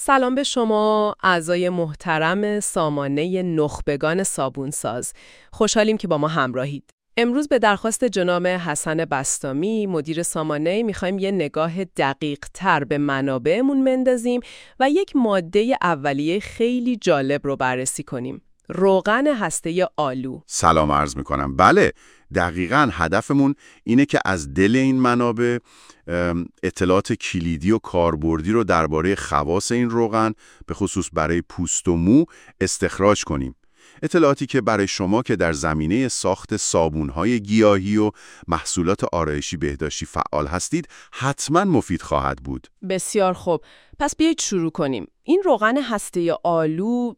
سلام به شما اعضای محترم سامانه نخبگان صابونساز. خوشحالیم که با ما همراهید. امروز به درخواست جناب حسن بسطامی مدیر سامانه میخوایم یه نگاه دقیق تر به منابعمون بندازیم و یک ماده اولیه خیلی جالب رو بررسی کنیم. روغن هسته آلو. سلام عرض میکنم. بله، دقیقاً هدفمون اینه که از دل این منابع اطلاعات کلیدی و کاربردی رو درباره خواص این روغن به خصوص برای پوست و مو استخراج کنیم. اطلاعاتی که برای شما که در زمینه ساخت صابون‌های گیاهی و محصولات آرایشی بهداشتی فعال هستید حتما مفید خواهد بود. بسیار خوب. پس بیایید شروع کنیم. این روغن هسته آلو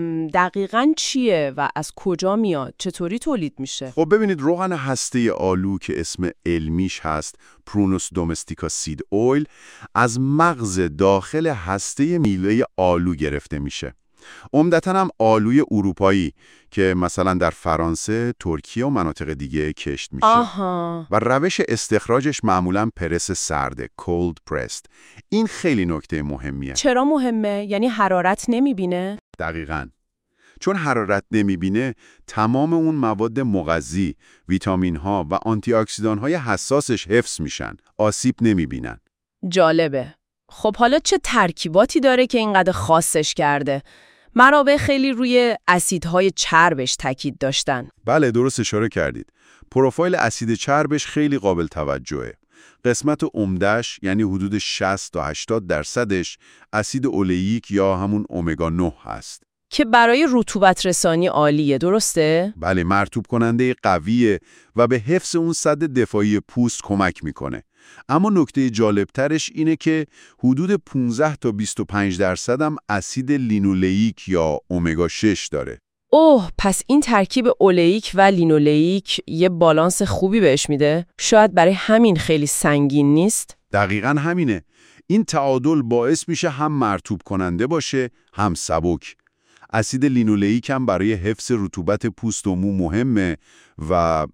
دقیقاً چیه و از کجا میاد؟ چطوری تولید میشه؟ خب ببینید، روغن هسته آلو که اسم علمیش هست پرونوس دومستیکا سید اویل از مغز داخل هسته میوه آلو گرفته میشه. عمدتاً هم آلوی اروپایی که مثلا در فرانسه، ترکیه و مناطق دیگه کشت میشه. و روش استخراجش معمولاً پرس سرده، cold pressed. این خیلی نکته مهمیه. چرا مهمه؟ یعنی حرارت نمیبینه؟ دقیقاً. چون حرارت نمیبینه، تمام اون مواد مغذی، ویتامین ها و آنتی اکسیدان های حساسش حفظ میشن، آسیب نمیبینن. جالبه. خب حالا چه ترکیباتی داره که اینقدر خاصش کرده؟ منابع خیلی روی اسیدهای چربش تاکید داشتن. بله، درست اشاره کردید. پروفایل اسید چربش خیلی قابل توجهه. قسمت عمده‌اش یعنی حدود 60 تا 80% اسید اولئیک یا همون امگا 9 هست. که برای رطوبت رسانی عالیه، درسته؟ بله، مرطوب کننده قویه و به حفظ اون سد دفاعی پوست کمک میکنه. اما نکته جالبترش اینه که حدود 15 تا 25% هم اسید لینولئیک یا امگا 6 داره. اوه، پس این ترکیب اولئیک و لینولئیک یه بالانس خوبی بهش میده. شاید برای همین خیلی سنگین نیست. دقیقاً همینه. این تعادل باعث میشه هم مرطوب کننده باشه، هم سبک. اسید لینولئیک هم برای حفظ رطوبت پوست و مو مهمه و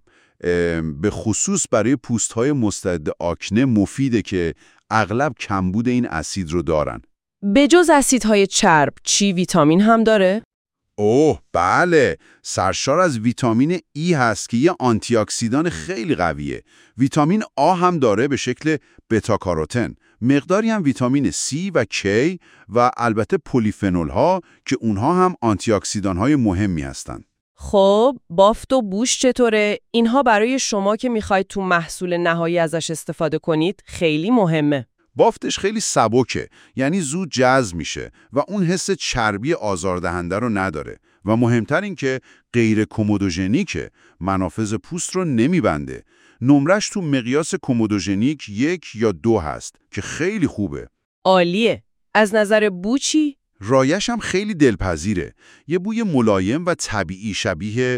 به خصوص برای پوست‌های مستعد آکنه مفیده که اغلب کمبود این اسید رو دارن. به جز اسیدهای چرب، چی ویتامین هم داره؟ اوه بله، سرشار از ویتامین ای هست که یه آنتی اکسیدان خیلی قویه. ویتامین آ هم داره به شکل بتا کاروتن. مقداری هم ویتامین سی و کی و البته پلیفنول ها که اونها هم آنتی اکسیدان های مهمی هستن. خب بافت و بوش چطوره؟ اینها برای شما که میخواید تو محصول نهایی ازش استفاده کنید خیلی مهمه. بافتش خیلی سبکه، یعنی زود جذب میشه و اون حس چربی آزاردهنده رو نداره و مهمتر این که غیر کومودوژنیکه، منافذ پوست رو نمیبنده. نمرش تو مقیاس کومودوژنیک 1 یا 2 هست که خیلی خوبه. عالیه. از نظر بو چی؟ رایش هم خیلی دلپذیره. یه بوی ملایم و طبیعی شبیه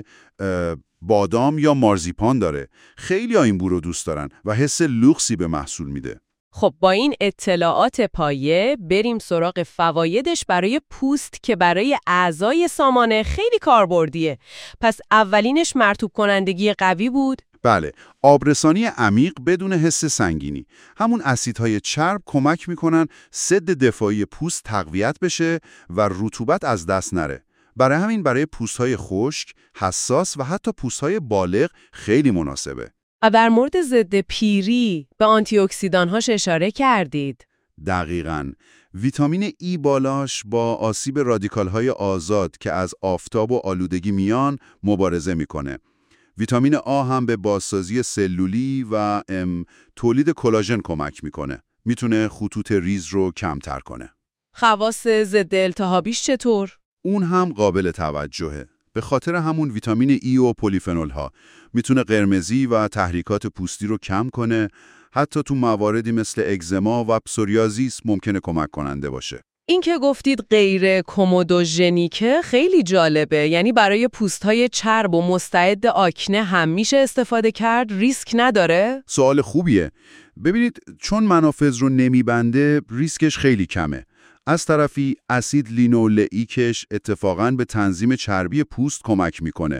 بادام یا مارزیپان داره. خیلی این بو رو دوست دارن و حس لوکسی به محصول میده. خب با این اطلاعات پایه بریم سراغ فوایدش برای پوست که برای اعضای سامانه خیلی کاربردیه. پس اولینش مرطوب کنندگی قوی بود. بله، آبرسانی عمیق بدون حس سنگینی. همون اسیدهای چرب کمک میکنن سد دفاعی پوست تقویت بشه و رطوبت از دست نره. برای همین برای پوستهای خشک، حساس و حتی پوستهای بالغ خیلی مناسبه. و در مورد ضد پیری به آنتی اکسیدان‌هاش اشاره کردید. دقیقاً. ویتامین ای بالاش با آسیب رادیکال‌های آزاد که از آفتاب و آلودگی میان مبارزه میکنه. ویتامین آ هم به بازسازی سلولی و تولید کلاژن کمک میکنه. میتونه خطوط ریز رو کمتر کنه. خواص ضد التهابیش چطور؟ اون هم قابل توجهه. به خاطر همون ویتامین ای و پلیفنول ها میتونه قرمزی و تحریکات پوستی رو کم کنه. حتی تو مواردی مثل اگزما و پسوریازیس ممکنه کمک کننده باشه. این که گفتید غیر کومودوژنیکه خیلی جالبه. یعنی برای پوست‌های چرب و مستعد آکنه هم میشه استفاده کرد؟ ریسک نداره؟ سوال خوبیه. ببینید، چون منافذ رو نمیبنده ریسکش خیلی کمه. از طرفی اسید لینولئیکش اتفاقاً به تنظیم چربی پوست کمک میکنه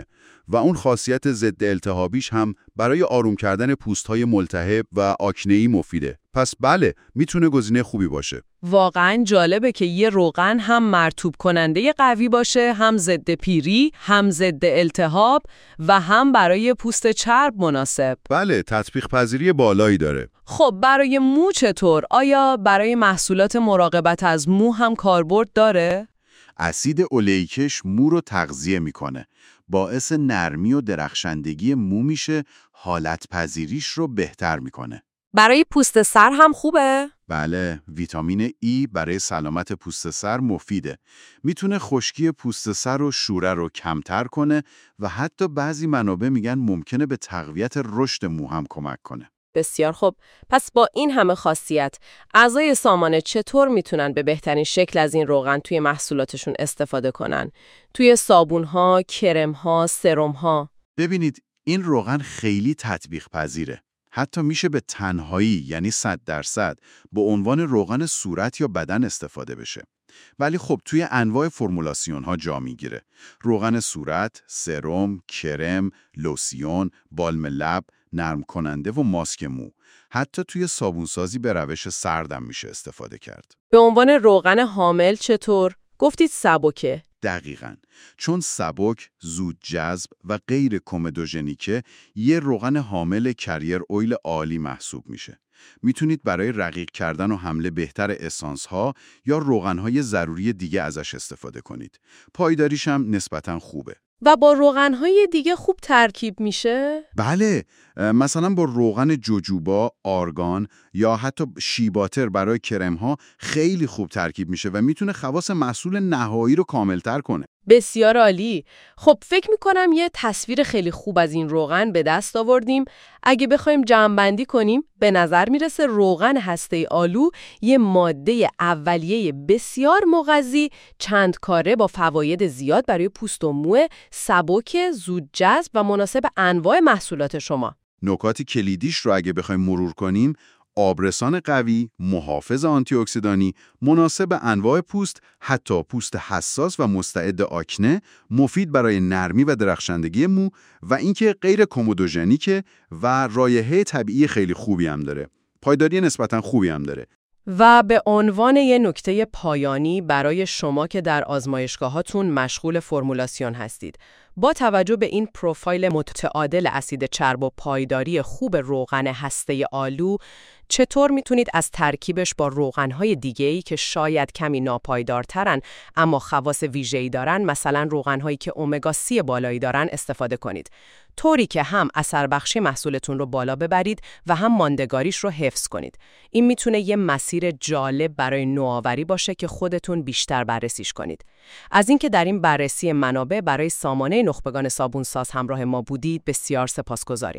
و اون خاصیت ضد التهابیش هم برای آروم کردن پوست‌های ملتهب و آکنه‌ای مفیده. پس بله، میتونه گزینه خوبی باشه. واقعاً جالبه که یه روغن هم مرطوب کننده قوی باشه، هم ضد پیری، هم ضد التهاب و هم برای پوست چرب مناسب. بله، تطبیق پذیری بالایی داره. خب برای مو چطور؟ آیا برای محصولات مراقبت از مو هم کاربرد داره؟ اسید اولیکش مو رو تغذیه میکنه. باعث نرمی و درخشندگی مو میشه، حالت پذیریش رو بهتر میکنه. برای پوست سر هم خوبه؟ بله، ویتامین ای برای سلامت پوست سر مفیده. میتونه خشکی پوست سر و شوره رو کمتر کنه و حتی بعضی منابع میگن ممکنه به تقویت رشد مو هم کمک کنه. بسیار خوب. پس با این همه خاصیت، اعضای سامانه چطور میتونن به بهترین شکل از این روغن توی محصولاتشون استفاده کنن؟ توی صابون‌ها، کرم‌ها، سرم‌ها؟ ببینید، این روغن خیلی تطبیق پذیره. حتی میشه به تنهایی، یعنی 100%، به عنوان روغن صورت یا بدن استفاده بشه. ولی خب توی انواع فرمولاسیون ها جا میگیره. روغن صورت، سرم، کرم، لوسیون، بالم لب، نرم کننده و ماسک مو. حتی توی صابونسازی به روش سردم میشه استفاده کرد. به عنوان روغن حامل چطور؟ گفتید سبکه. دقیقاً. چون سبک، زود جذب و غیر کومدوژنیکه، یه روغن حامل کریر اویل عالی محسوب میشه. میتونید برای رقیق کردن و حمله بهتر اسانس ها یا روغن های ضروری دیگه ازش استفاده کنید. پایداریش هم نسبتاً خوبه. و با روغن‌های دیگه خوب ترکیب میشه؟ بله، مثلا با روغن جوجوبا، آرگان یا حتی شیباتر برای کرم‌ها خیلی خوب ترکیب میشه و میتونه خواص محصول نهایی رو کاملتر کنه. بسیار عالی. خب فکر میکنم یه تصویر خیلی خوب از این روغن به دست آوردیم. اگه بخوایم جمع‌بندی کنیم، به نظر میرسه روغن هسته آلو یه ماده اولیه بسیار مغذی، چند کاره با فواید زیاد برای پوست و مو، سبک، زود جذب و مناسب انواع محصولات شما. نکات کلیدیش رو اگه بخوایم مرور کنیم، آبرسان قوی، محافظ آنتی اکسیدانی، مناسب انواع پوست، حتی پوست حساس و مستعد آکنه، مفید برای نرمی و درخشندگی مو و اینکه غیر کومودوژنیکه و رایحه طبیعی خیلی خوبی هم داره. پایداری نسبتاً خوبی هم داره. و به عنوان یه نکته پایانی برای شما که در آزمایشگاهاتون مشغول فرمولاسیون هستید، با توجه به این پروفایل متعادل اسید چرب و پایداری خوب روغن هسته آلو، چطور میتونید از ترکیبش با روغن‌های دیگه‌ای که شاید کمی ناپایدارترن اما خواص ویژه‌ای دارن، مثلا روغن‌هایی که امگا 3 بالایی دارن، استفاده کنید، طوری که هم اثر بخشی محصولتون رو بالا ببرید و هم ماندگاریش رو حفظ کنید. این میتونه یه مسیر جالب برای نوآوری باشه که خودتون بیشتر بررسیش کنید. از اینکه در این بررسی منابع برای سامانه نخبگان صابونساز همراه ما بودید بسیار سپاسگزاریم.